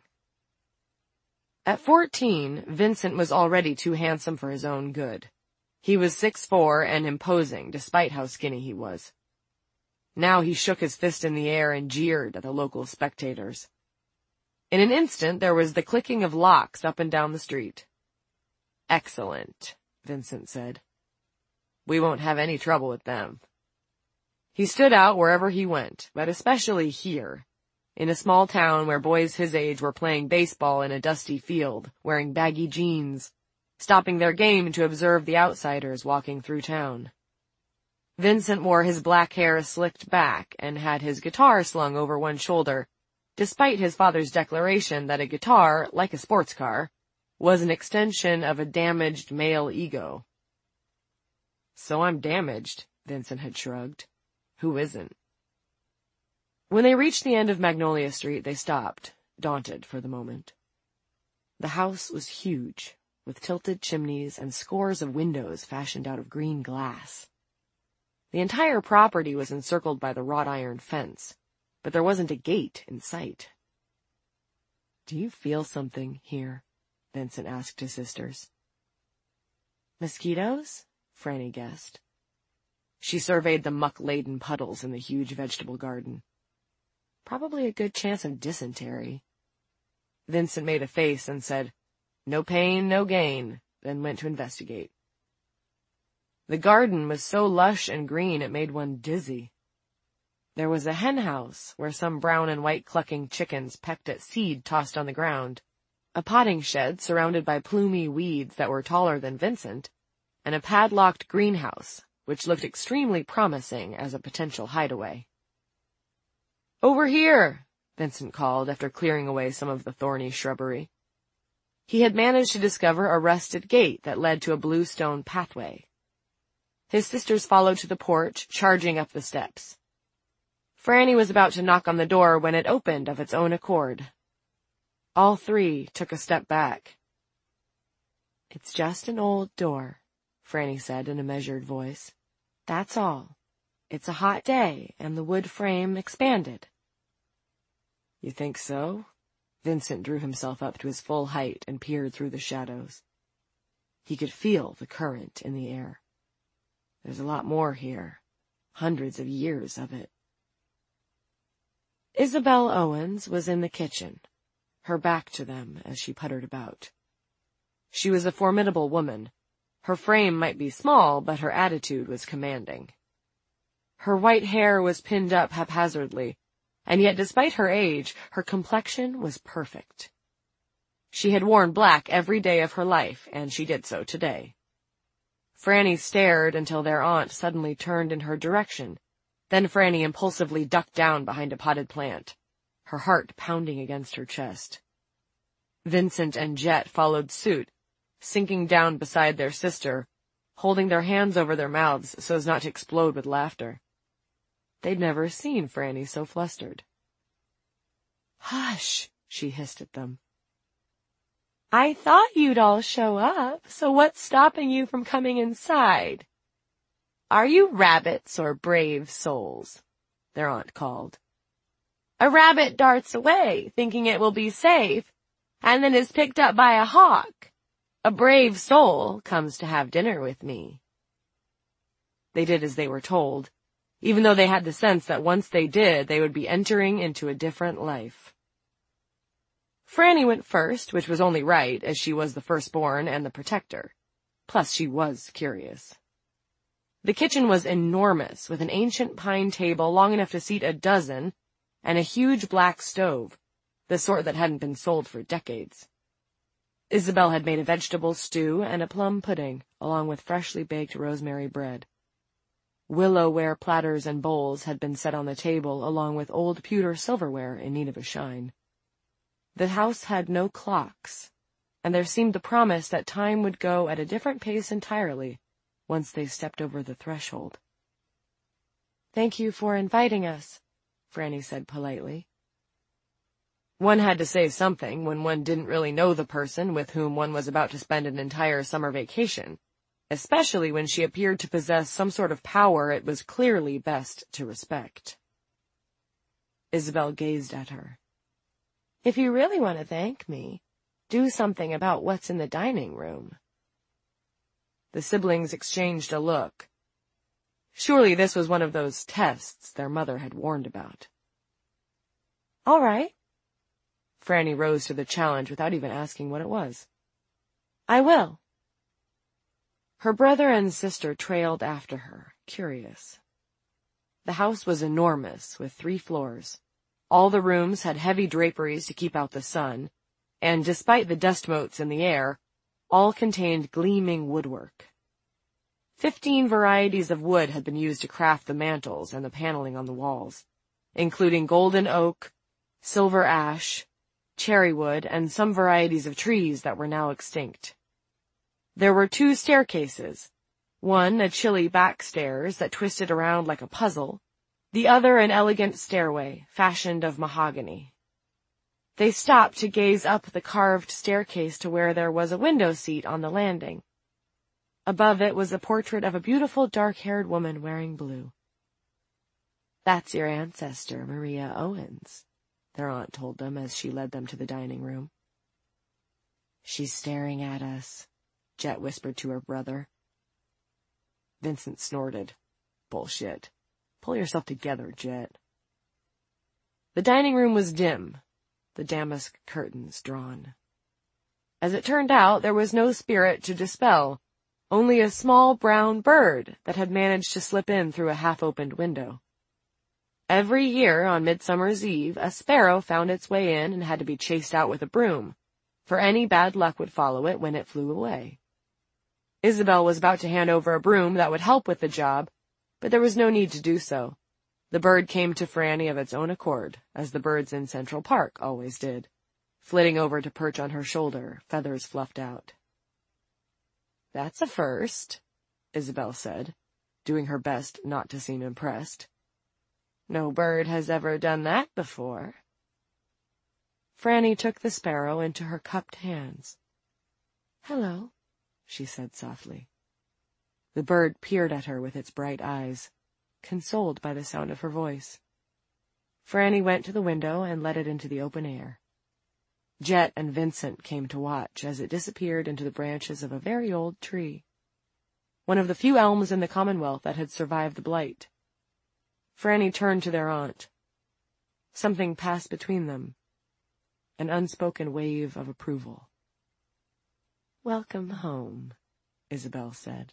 At 14, Vincent was already too handsome for his own good. He was 6'4" and imposing, despite how skinny he was. Now he shook his fist in the air and jeered at the local spectators. In an instant, there was the clicking of locks up and down the street. Excellent, Vincent said. We won't have any trouble with them. He stood out wherever he went, but especially here, in a small town where boys his age were playing baseball in a dusty field, wearing baggy jeans, stopping their game to observe the outsiders walking through town. Vincent wore his black hair slicked back and had his guitar slung over one shoulder, despite his father's declaration that a guitar, like a sports car, was an extension of a damaged male ego. So I'm damaged, Vincent had shrugged. Who isn't? When they reached the end of Magnolia Street, they stopped, daunted for the moment. The house was huge, with tilted chimneys and scores of windows fashioned out of green glass. The entire property was encircled by the wrought iron fence, but there wasn't a gate in sight. Do you feel something here? Vincent asked his sisters. Mosquitoes? Franny guessed. She surveyed the muck-laden puddles in the huge vegetable garden. Probably a good chance of dysentery. Vincent made a face and said, "No pain, no gain," then went to investigate. The garden was so lush and green it made one dizzy. There was a hen house where some brown and white clucking chickens pecked at seed tossed on the ground, a potting shed surrounded by plumy weeds that were taller than Vincent, and a padlocked greenhouse, which looked extremely promising as a potential hideaway. "Over here," Vincent called after clearing away some of the thorny shrubbery. He had managed to discover a rusted gate that led to a blue stone pathway. His sisters followed to the porch, charging up the steps. Franny was about to knock on the door when it opened of its own accord. All three took a step back. "It's just an old door," Franny said in a measured voice. "That's all. It's a hot day, and the wood frame expanded." "You think so?" Vincent drew himself up to his full height and peered through the shadows. He could feel the current in the air. There's a lot more here. Hundreds of years of it. Isabel Owens was in the kitchen, her back to them as she puttered about. She was a formidable woman. Her frame might be small, but her attitude was commanding. Her white hair was pinned up haphazardly, and yet despite her age, her complexion was perfect. She had worn black every day of her life, and she did so today. Franny stared until their aunt suddenly turned in her direction. Then Franny impulsively ducked down behind a potted plant, her heart pounding against her chest. Vincent and Jet followed suit, sinking down beside their sister, holding their hands over their mouths so as not to explode with laughter. They'd never seen Franny so flustered. "Hush," she hissed at them. "I thought you'd all show up, so what's stopping you from coming inside? Are you rabbits or brave souls?" their aunt called. "A rabbit darts away, thinking it will be safe, and then is picked up by a hawk. A brave soul comes to have dinner with me." They did as they were told, even though they had the sense that once they did, they would be entering into a different life. Franny went first, which was only right, as she was the firstborn and the protector. Plus, she was curious. The kitchen was enormous, with an ancient pine table long enough to seat a dozen, and a huge black stove, the sort that hadn't been sold for decades. Isabel had made a vegetable stew and a plum pudding, along with freshly baked rosemary bread. Willow-ware platters and bowls had been set on the table, along with old pewter silverware in need of a shine. The house had no clocks, and there seemed the promise that time would go at a different pace entirely once they stepped over the threshold. "Thank you for inviting us," Franny said politely. One had to say something when one didn't really know the person with whom one was about to spend an entire summer vacation, especially when she appeared to possess some sort of power it was clearly best to respect. Isabel gazed at her. "If you really want to thank me, do something about what's in the dining room." The siblings exchanged a look. Surely this was one of those tests their mother had warned about. "All right." Franny rose to the challenge without even asking what it was. "I will." Her brother and sister trailed after her, curious. The house was enormous, with 3 floors. All the rooms had heavy draperies to keep out the sun, and despite the dust motes in the air, all contained gleaming woodwork. 15 varieties of wood had been used to craft the mantels and the paneling on the walls, including golden oak, silver ash, cherry wood, and some varieties of trees that were now extinct. There were 2 staircases, one a chilly back stairs that twisted around like a puzzle, the other an elegant stairway fashioned of mahogany. They stopped to gaze up the carved staircase to where there was a window seat on the landing. Above it was a portrait of a beautiful dark-haired woman wearing blue. "That's your ancestor, Maria Owens," their aunt told them as she led them to the dining room. "She's staring at us," Jet whispered to her brother. Vincent snorted. "Bullshit. Pull yourself together, Jet." The dining room was dim, the damask curtains drawn. As it turned out, there was no spirit to dispel, only a small brown bird that had managed to slip in through a half-opened window. Every year on Midsummer's Eve, a sparrow found its way in and had to be chased out with a broom, for any bad luck would follow it when it flew away. Isabel was about to hand over a broom that would help with the job, but there was no need to do so. The bird came to Franny of its own accord, as the birds in Central Park always did, flitting over to perch on her shoulder, feathers fluffed out. "That's a first," Isabel said, doing her best not to seem impressed. "No bird has ever done that before." Franny took the sparrow into her cupped hands. "Hello," she said softly. The bird peered at her with its bright eyes, consoled by the sound of her voice. Franny went to the window and let it into the open air. Jet and Vincent came to watch as it disappeared into the branches of a very old tree, one of the few elms in the Commonwealth that had survived the blight. Franny turned to their aunt. Something passed between them, an unspoken wave of approval. "Welcome home," Isabel said.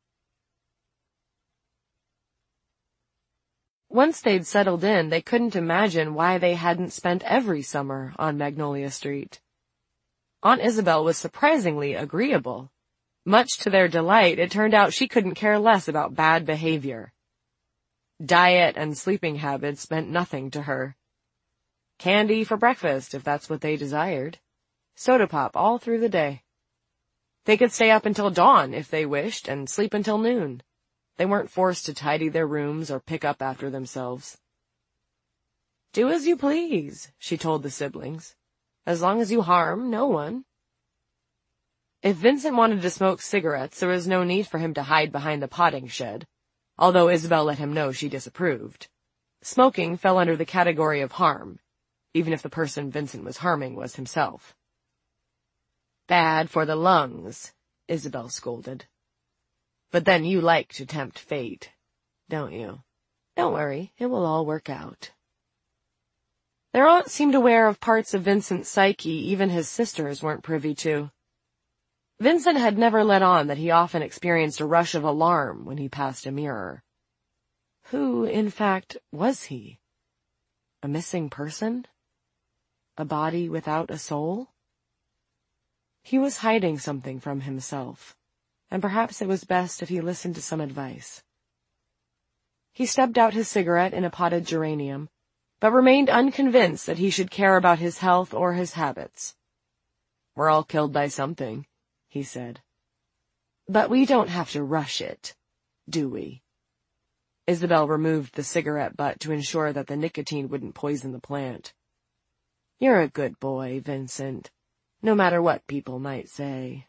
Once they'd settled in, they couldn't imagine why they hadn't spent every summer on Magnolia Street. Aunt Isabel was surprisingly agreeable. Much to their delight, it turned out she couldn't care less about bad behavior. Diet and sleeping habits meant nothing to her. Candy for breakfast, if that's what they desired. Soda pop all through the day. They could stay up until dawn if they wished, and sleep until noon. They weren't forced to tidy their rooms or pick up after themselves. "Do as you please," she told the siblings, "as long as you harm no one." If Vincent wanted to smoke cigarettes, there was no need for him to hide behind the potting shed, although Isabel let him know she disapproved. Smoking fell under the category of harm, even if the person Vincent was harming was himself. "Bad for the lungs," Isabel scolded. "But then you like to tempt fate, don't you? Don't worry, it will all work out." Their aunt seemed aware of parts of Vincent's psyche even his sisters weren't privy to. Vincent had never let on that he often experienced a rush of alarm when he passed a mirror. Who, in fact, was he? A missing person? A body without a soul? He was hiding something from himself, and perhaps it was best if he listened to some advice. He stubbed out his cigarette in a potted geranium, but remained unconvinced that he should care about his health or his habits. "We're all killed by something," he said. "But we don't have to rush it, do we?" Isabel removed the cigarette butt to ensure that the nicotine wouldn't poison the plant. "You're a good boy, Vincent, no matter what people might say."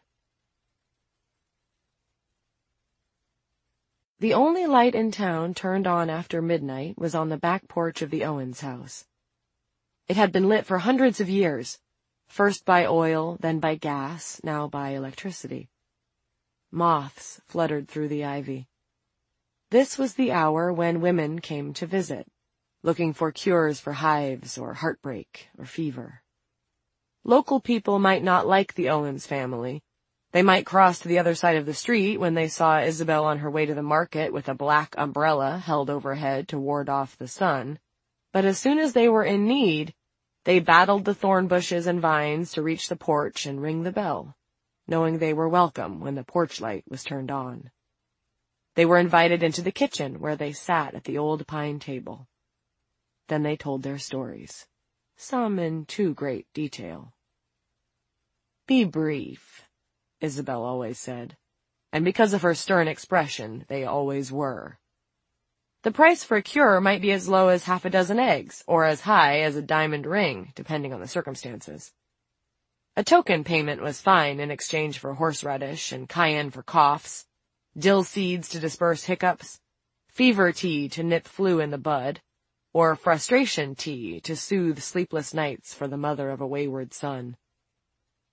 The only light in town turned on after midnight was on the back porch of the Owens house. It had been lit for hundreds of years, first by oil, then by gas, now by electricity. Moths fluttered through the ivy. This was the hour when women came to visit, looking for cures for hives or heartbreak or fever. Local people might not like the Owens family. They might cross to the other side of the street when they saw Isabel on her way to the market with a black umbrella held overhead to ward off the sun. But as soon as they were in need, they battled the thorn bushes and vines to reach the porch and ring the bell, knowing they were welcome when the porch light was turned on. They were invited into the kitchen where they sat at the old pine table. Then they told their stories, some in too great detail. "Be brief," Isabel always said, and because of her stern expression, they always were. The price for a cure might be as low as half a dozen eggs, or as high as a diamond ring, depending on the circumstances. A token payment was fine in exchange for horseradish and cayenne for coughs, dill seeds to disperse hiccups, fever tea to nip flu in the bud, or frustration tea to soothe sleepless nights for the mother of a wayward son.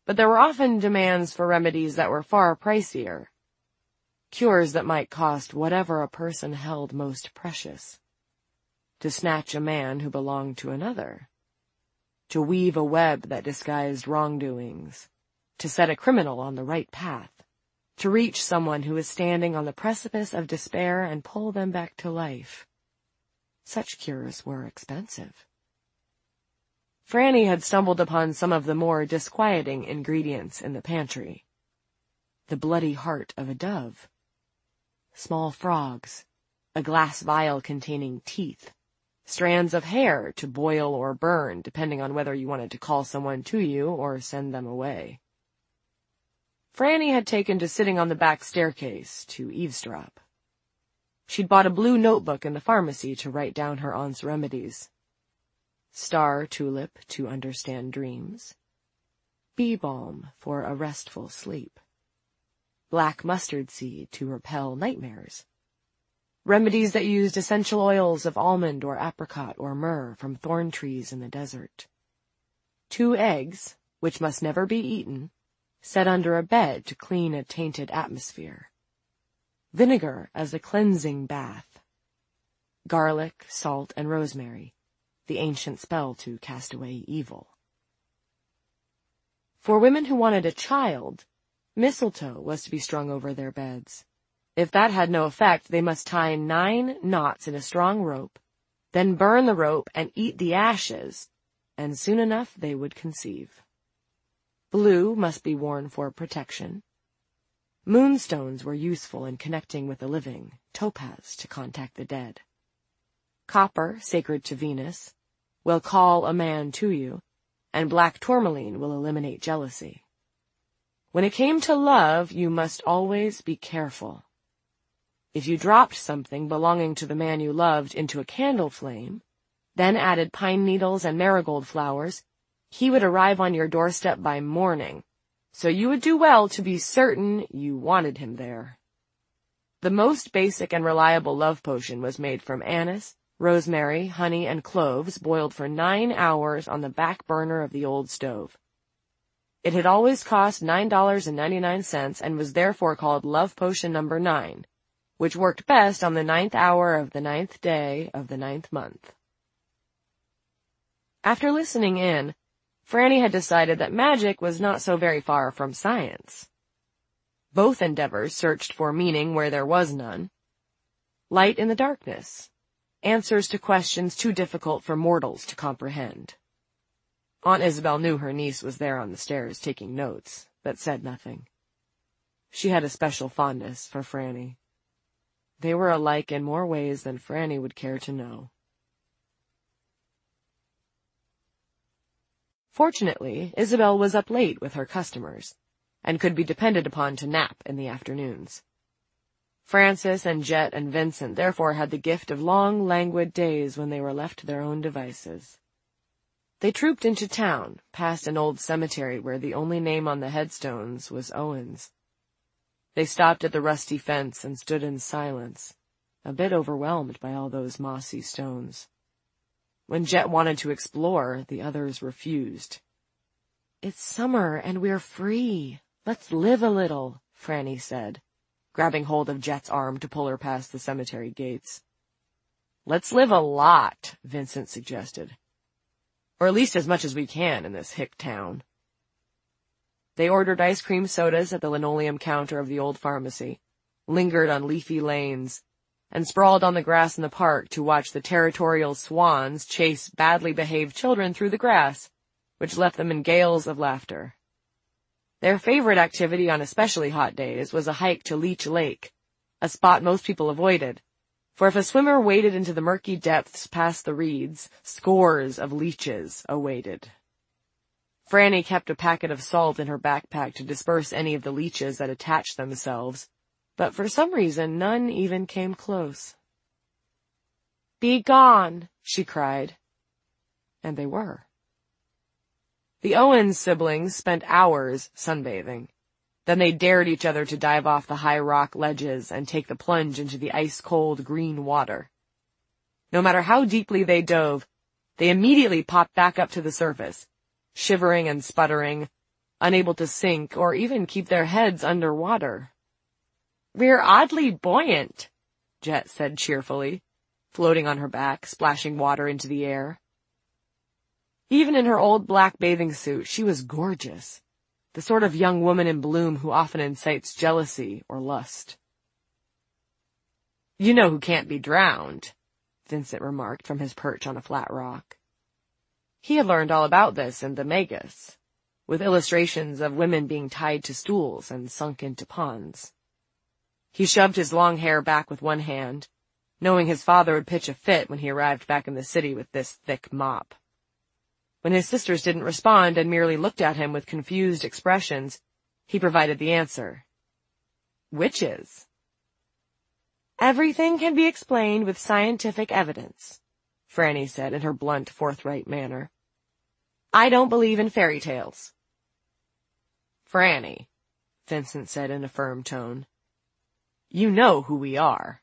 but there were often demands for remedies that were far pricier. Cures that might cost whatever a person held most precious. To snatch a man who belonged to another. To weave a web that disguised wrongdoings. To set a criminal on the right path. To reach someone who is standing on the precipice of despair and pull them back to life. Such cures were expensive. Franny had stumbled upon some of the more disquieting ingredients in the pantry. The bloody heart of a dove. Small frogs. A glass vial containing teeth. Strands of hair to boil or burn, depending on whether you wanted to call someone to you or send them away. Franny had taken to sitting on the back staircase to eavesdrop. She'd bought a blue notebook in the pharmacy to write down her aunt's remedies. Star tulip to understand dreams. Bee balm for a restful sleep. Black mustard seed to repel nightmares. Remedies that used essential oils of almond or apricot or myrrh from thorn trees in the desert. 2 eggs, which must never be eaten, set under a bed to clean a tainted atmosphere. Vinegar as a cleansing bath. Garlic, salt, and rosemary, the ancient spell to cast away evil. For women who wanted a child, mistletoe was to be strung over their beds. If that had no effect, they must tie 9 knots in a strong rope, then burn the rope and eat the ashes, and soon enough they would conceive. Blue must be worn for protection. Moonstones were useful in connecting with the living, topaz to contact the dead. Copper, sacred to Venus, will call a man to you, and black tourmaline will eliminate jealousy. When it came to love, you must always be careful. If you dropped something belonging to the man you loved into a candle flame, then added pine needles and marigold flowers, he would arrive on your doorstep by morning, so you would do well to be certain you wanted him there. The most basic and reliable love potion was made from anise, rosemary, honey, and cloves boiled for 9 hours on the back burner of the old stove. It had always cost $9.99 and was therefore called Love Potion Number 9, which worked best on the 9th hour of the 9th day of the 9th month. After listening in, Franny had decided that magic was not so very far from science. Both endeavors searched for meaning where there was none. Light in the darkness. Answers to questions too difficult for mortals to comprehend. Aunt Isabel knew her niece was there on the stairs taking notes, but said nothing. She had a special fondness for Franny. They were alike in more ways than Franny would care to know. Fortunately, Isabel was up late with her customers, and could be depended upon to nap in the afternoons. Francis and Jet and Vincent therefore had the gift of long, languid days when they were left to their own devices. They trooped into town, past an old cemetery where the only name on the headstones was Owens. They stopped at the rusty fence and stood in silence, a bit overwhelmed by all those mossy stones. When Jet wanted to explore, the others refused. "It's summer and we're free. Let's live a little," Franny said, grabbing hold of Jet's arm to pull her past the cemetery gates. "Let's live a lot," Vincent suggested. "Or at least as much as we can in this hick town." They ordered ice cream sodas at the linoleum counter of the old pharmacy, lingered on leafy lanes, and sprawled on the grass in the park to watch the territorial swans chase badly behaved children through the grass, which left them in gales of laughter. Their favorite activity on especially hot days was a hike to Leech Lake, a spot most people avoided, for if a swimmer waded into the murky depths past the reeds, scores of leeches awaited. Franny kept a packet of salt in her backpack to disperse any of the leeches that attached themselves, but for some reason none even came close. "Be gone," she cried. And they were. The Owens siblings spent hours sunbathing. Then they dared each other to dive off the high rock ledges and take the plunge into the ice-cold green water. No matter how deeply they dove, they immediately popped back up to the surface, shivering and sputtering, unable to sink or even keep their heads under water. "We're oddly buoyant," Jet said cheerfully, floating on her back, splashing water into the air. Even in her old black bathing suit, she was gorgeous, the sort of young woman in bloom who often incites jealousy or lust. "You know who can't be drowned," Vincent remarked from his perch on a flat rock. He had learned all about this in the Magus, with illustrations of women being tied to stools and sunk into ponds. He shoved his long hair back with one hand, knowing his father would pitch a fit when he arrived back in the city with this thick mop. When his sisters didn't respond and merely looked at him with confused expressions, he provided the answer. "Witches." "Everything can be explained with scientific evidence," Franny said in her blunt, forthright manner. "I don't believe in fairy tales." "Franny," Vincent said in a firm tone, "you know who we are."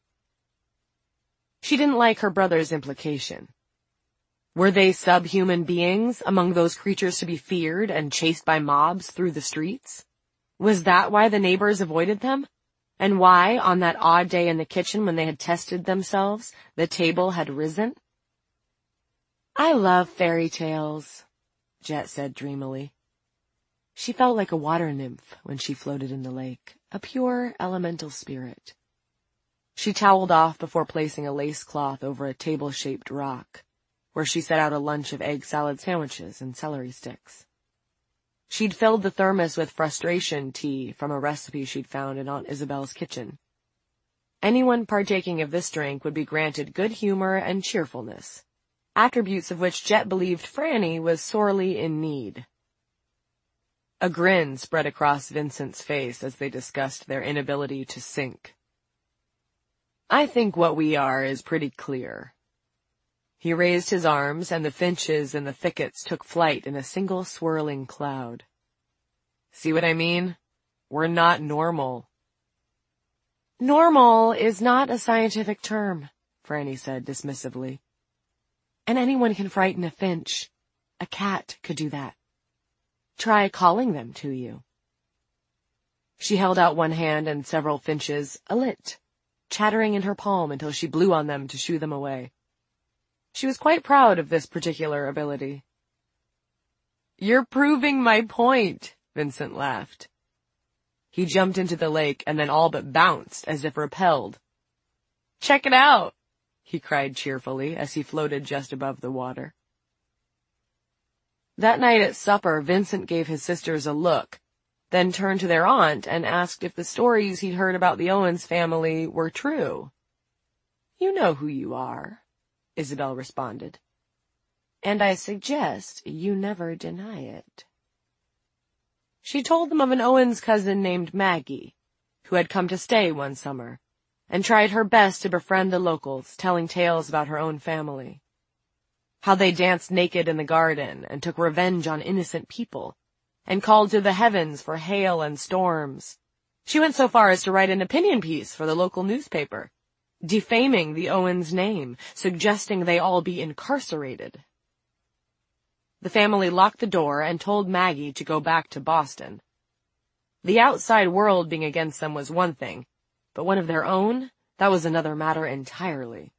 She didn't like her brother's implication. Were they subhuman beings among those creatures to be feared and chased by mobs through the streets? Was that why the neighbors avoided them? And why, on that odd day in the kitchen when they had tested themselves, the table had risen? "I love fairy tales," Jet said dreamily. She felt like a water nymph when she floated in the lake, a pure elemental spirit. She toweled off before placing a lace cloth over a table-shaped rock, where she set out a lunch of egg salad sandwiches and celery sticks. She'd filled the thermos with frustration tea from a recipe she'd found in Aunt Isabel's kitchen. Anyone partaking of this drink would be granted good humor and cheerfulness, attributes of which Jet believed Franny was sorely in need. A grin spread across Vincent's face as they discussed their inability to sink. "I think what we are is pretty clear." He raised his arms, and the finches in the thickets took flight in a single swirling cloud. "See what I mean? We're not normal." "Normal is not a scientific term," Franny said dismissively. "And anyone can frighten a finch. A cat could do that. Try calling them to you." She held out one hand and several finches alit, chattering in her palm until she blew on them to shoo them away. She was quite proud of this particular ability. "You're proving my point," Vincent laughed. He jumped into the lake and then all but bounced as if repelled. "Check it out," he cried cheerfully as he floated just above the water. That night at supper, Vincent gave his sisters a look, then turned to their aunt and asked if the stories he'd heard about the Owens family were true. "You know who you are," Isabel responded, "and I suggest you never deny it." She told them of an Owens cousin named Maggie, who had come to stay one summer, and tried her best to befriend the locals, telling tales about her own family. How they danced naked in the garden and took revenge on innocent people, and called to the heavens for hail and storms. She went so far as to write an opinion piece for the local newspaper, defaming the Owens name, suggesting they all be incarcerated. The family locked the door and told Maggie to go back to Boston. The outside world being against them was one thing, but one of their own, that was another matter entirely.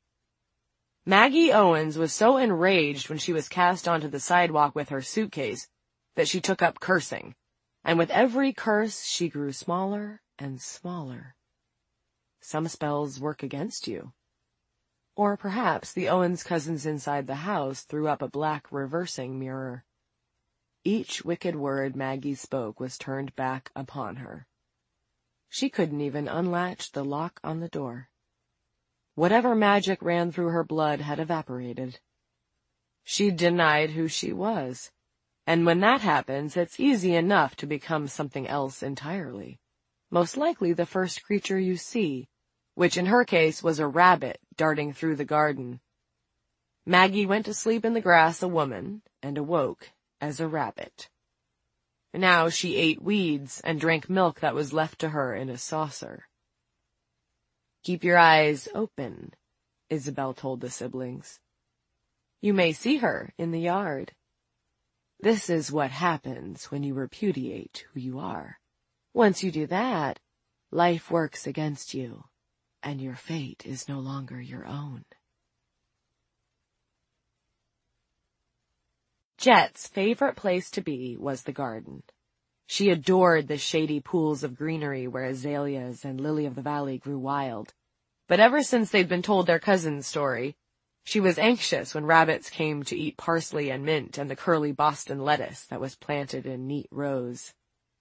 Maggie Owens was so enraged when she was cast onto the sidewalk with her suitcase that she took up cursing, and with every curse she grew smaller and smaller. Some spells work against you. Or perhaps the Owens cousins inside the house threw up a black reversing mirror. Each wicked word Maggie spoke was turned back upon her. She couldn't even unlatch the lock on the door. Whatever magic ran through her blood had evaporated. She denied who she was, and when that happens, it's easy enough to become something else entirely. Most likely the first creature you see, which in her case was a rabbit darting through the garden. Maggie went to sleep in the grass a woman, and awoke as a rabbit. Now she ate weeds and drank milk that was left to her in a saucer. "Keep your eyes open," Isabel told the siblings. "You may see her in the yard." This is what happens when you repudiate who you are. Once you do that, life works against you, and your fate is no longer your own. Jet's favorite place to be was the garden. She adored the shady pools of greenery where azaleas and lily-of-the-valley grew wild. But ever since they'd been told their cousin's story, she was anxious when rabbits came to eat parsley and mint and the curly Boston lettuce that was planted in neat rows.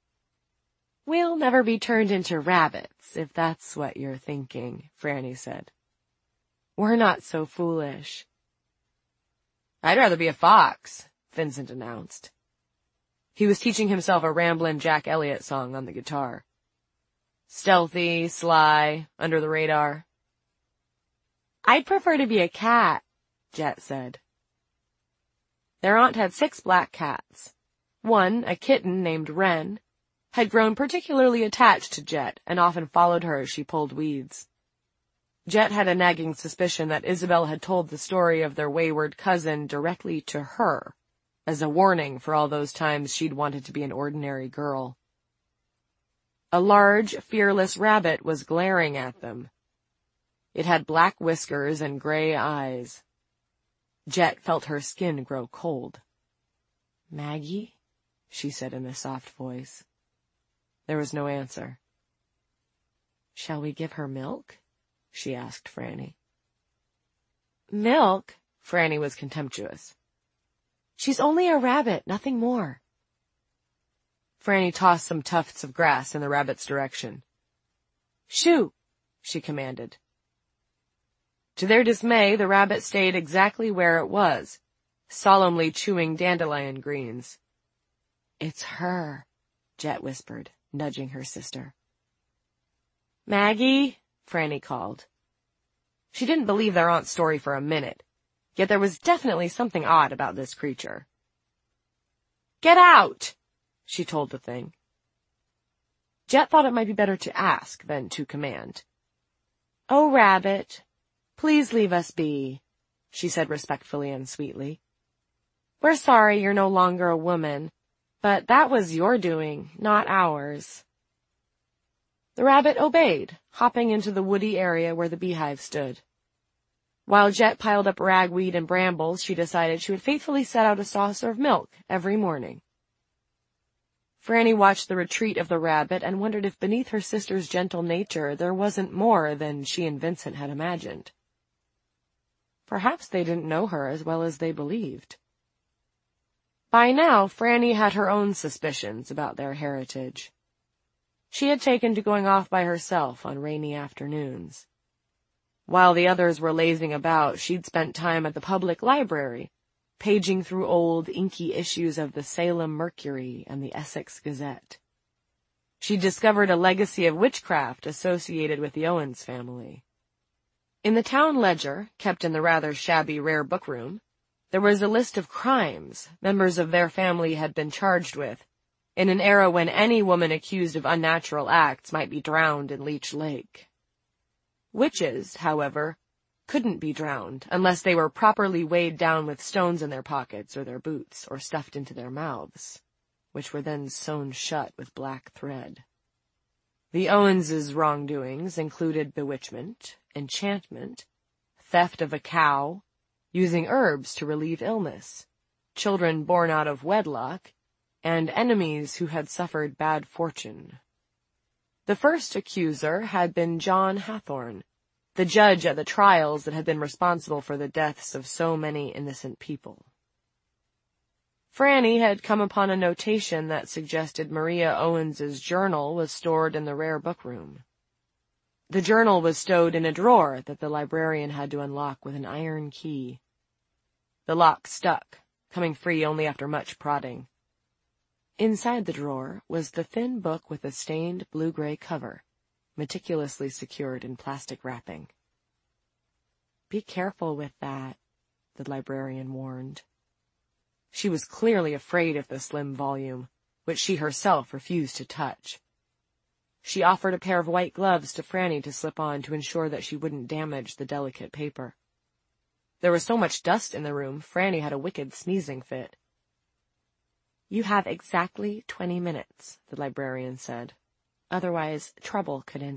"We'll never be turned into rabbits, if that's what you're thinking," Franny said. "We're not so foolish." "I'd rather be a fox," Vincent announced. He was teaching himself a ramblin' Jack Elliott song on the guitar. Stealthy, sly, under the radar. "I'd prefer to be a cat," Jet said. Their aunt had 6 black cats. One, a kitten named Wren, had grown particularly attached to Jet and often followed her as she pulled weeds. Jet had a nagging suspicion that Isabel had told the story of their wayward cousin directly to her, as a warning for all those times she'd wanted to be an ordinary girl. A large, fearless rabbit was glaring at them. It had black whiskers and gray eyes. Jet felt her skin grow cold. "Maggie?" she said in a soft voice. There was no answer. "Shall we give her milk?" she asked Franny. "Milk?" Franny was contemptuous. "She's only a rabbit, nothing more." Franny tossed some tufts of grass in the rabbit's direction. "Shoo!" she commanded. To their dismay, the rabbit stayed exactly where it was, solemnly chewing dandelion greens. "It's her," Jet whispered, nudging her sister. "Maggie," Franny called. She didn't believe their aunt's story for a minute, yet there was definitely something odd about this creature. "Get out!" she told the thing. Jet thought it might be better to ask than to command. "Oh, Rabbit, please leave us be," she said respectfully and sweetly. "We're sorry you're no longer a woman, but that was your doing, not ours." The rabbit obeyed, hopping into the woody area where the beehive stood. While Jet piled up ragweed and brambles, she decided she would faithfully set out a saucer of milk every morning. Franny watched the retreat of the rabbit and wondered if beneath her sister's gentle nature there wasn't more than she and Vincent had imagined. Perhaps they didn't know her as well as they believed. By now, Franny had her own suspicions about their heritage. She had taken to going off by herself on rainy afternoons. While the others were lazing about, she'd spent time at the public library, paging through old, inky issues of the Salem Mercury and the Essex Gazette. She discovered a legacy of witchcraft associated with the Owens family. In the town ledger, kept in the rather shabby rare book room, there was a list of crimes members of their family had been charged with, in an era when any woman accused of unnatural acts might be drowned in Leech Lake. Witches, however, couldn't be drowned unless they were properly weighed down with stones in their pockets or their boots or stuffed into their mouths, which were then sewn shut with black thread. The Owens' wrongdoings included bewitchment, enchantment, theft of a cow, using herbs to relieve illness, children born out of wedlock, and enemies who had suffered bad fortune. The first accuser had been John Hathorne, the judge at the trials that had been responsible for the deaths of so many innocent people. Franny had come upon a notation that suggested Maria Owens's journal was stored in the rare book room. The journal was stowed in a drawer that the librarian had to unlock with an iron key. The lock stuck, coming free only after much prodding. Inside the drawer was the thin book with a stained blue-gray cover, meticulously secured in plastic wrapping. "Be careful with that," the librarian warned. She was clearly afraid of the slim volume, which she herself refused to touch. She offered a pair of white gloves to Franny to slip on to ensure that she wouldn't damage the delicate paper. There was so much dust in the room, Franny had a wicked sneezing fit. You have exactly 20 minutes, the librarian said. Otherwise, trouble could ensue.